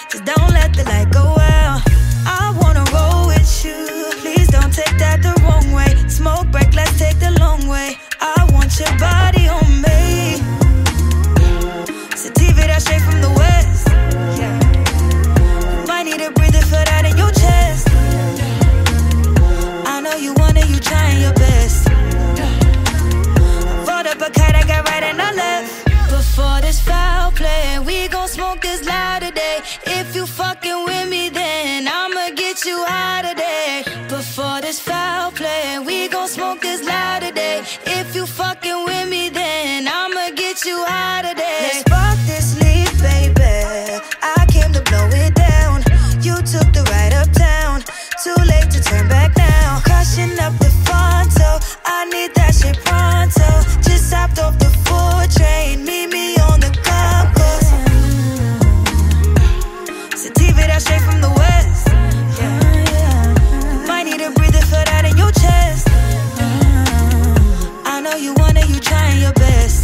Just don't let the light go out. I wanna roll with you. Please don't take that the wrong way. Smoke break, let's take the long way. I want your body on me. Sativa, that straight from the west. Yeah. You might need a breather, feel that in your chest. I know you want it, you trying your best. I rolled up a kite, I got right and I left. Before this foul play, we gon' smoke this loud today. If you fucking with me, then I'ma get you high today. Before this foul play, we gon' smoke this loud today. If you fucking with me, then I'ma get you high today. Let's spark this leaf, baby. I came to blow it down. You took the ride uptown. Too late to turn back now. Crushing up the Fonto. I need that shit pronto. Just hopped off the 4 train. Meet me on the concourse. Sativa, that straight from the west. Yeah. You might need a breather, feel that in your chest. I know you want it, you trying your best.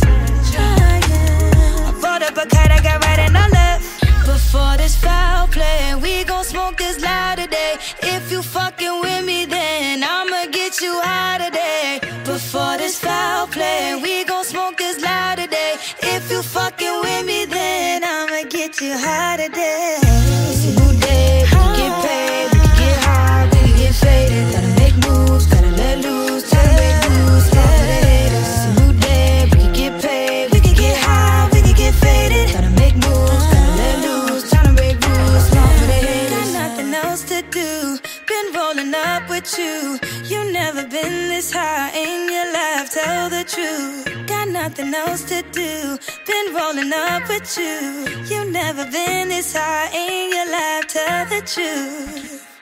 I rolled up a kite, I got right and I left. Before this foul play, we gon' smoke this loud today. If you fucking with me, then I'ma get you high today. Before this foul play, we gon' smoke this loud today. If you fucking with me, then I'ma get you high today. It's a new day, we can get paid, we can get high, we can get faded. Gotta make moves, gotta let loose, gotta break loose, fuck with the haters. It's a new day, we can get paid, we can get high, we can get faded. Gotta make moves, gotta let loose, tryna break rules, fuck with the haters. Got nothing else to do, been rolling up with you. You never been this high in your life, tell the truth. Got nothing else to do, been rolling up with you. You never been this high in your life, tell the truth.